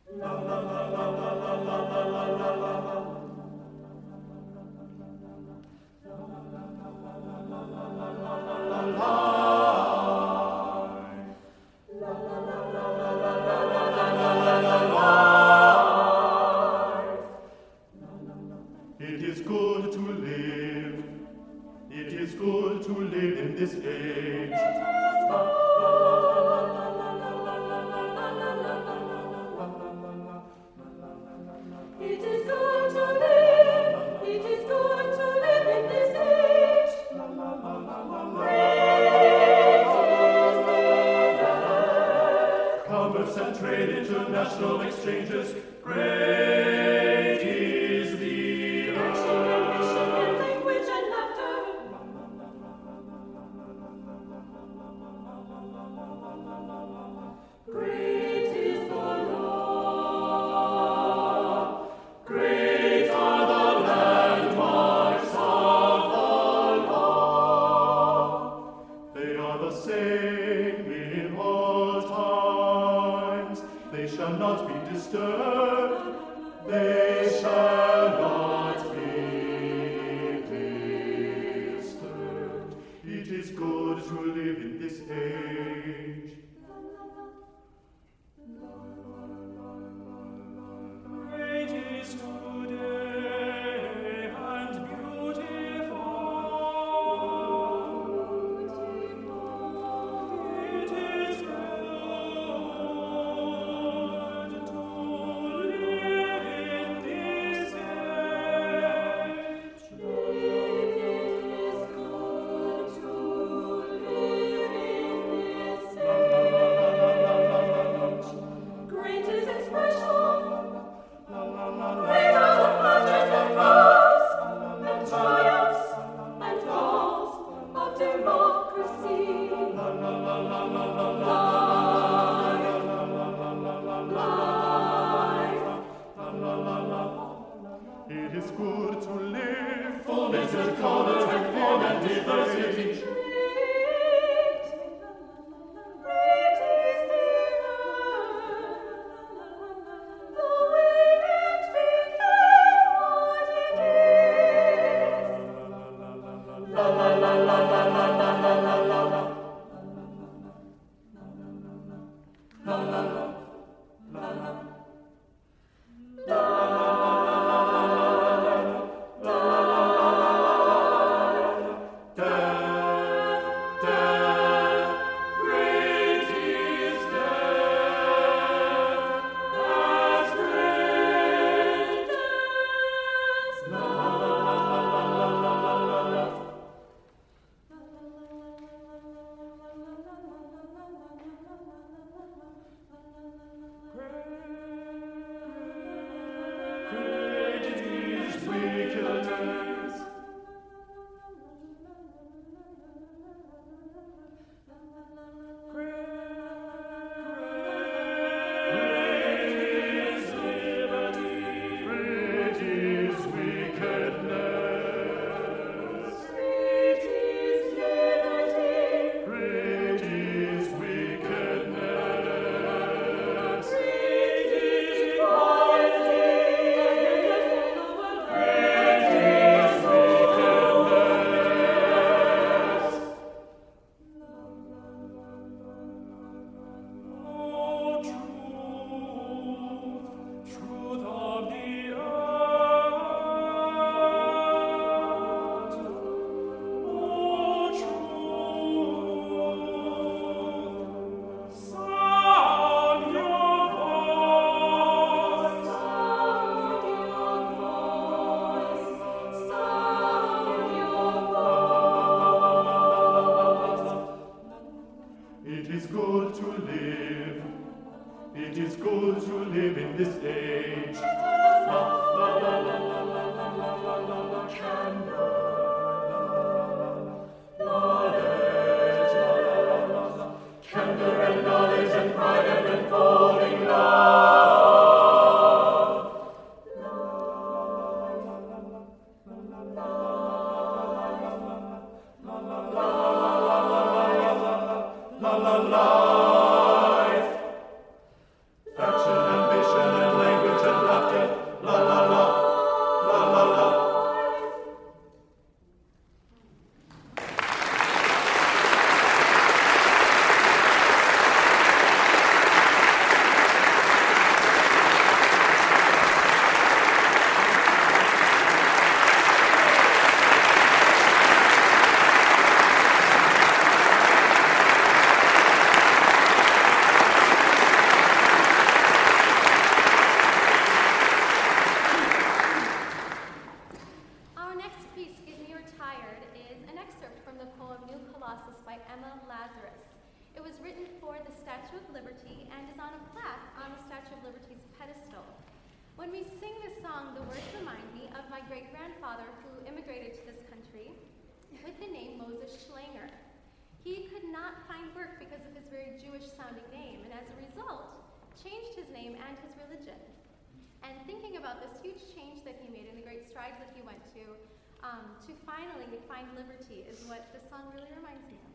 It is good to live. It is good to live in this age. It is good to live. It is good to live in this age. Great is the earth. Commerce and trade, international exchanges. Great is the Action and mission and language and laughter. Great is the law. Great are the landmarks of the law. They are the same in all times. They shall not be disturbed. They shall not be disturbed. It is good to live in this age. Great is today and beautiful. It is good to live in this age. It is good to live in this age. Great is expression. Great are the pleasures and loves, and triumphs and falls of democracy. Life, life. It is good to live, fullness and color and form and diversity. Great, great is the earth, though it became what it is. La la la la la la la la la la la. La la la la la. Death, death, great is death, as great as la la la la la la la la la. Great is wickedness. Great is liberty. Great is wickedness. Great is liberty. Great is wickedness. Great is equality. Great is wickedness. Oh, truth, truth of the earth. Oh, truth, sound your voice. Sound your voice. Sound your voice. It is good to live. It is good to live in this age. La la la la la la la la la la la. Knowledge, la la la la la. Candor and knowledge and pride and unfolding love. La la life. Action, ambition, When we sing this song, the words remind me of my great-grandfather who immigrated to this country with the name Moses Schlanger. He could not find work because of his very Jewish-sounding name, and as a result, changed his name and his religion. And thinking about this huge change that he made and the great strides that he went to finally find liberty is what this song really reminds me of.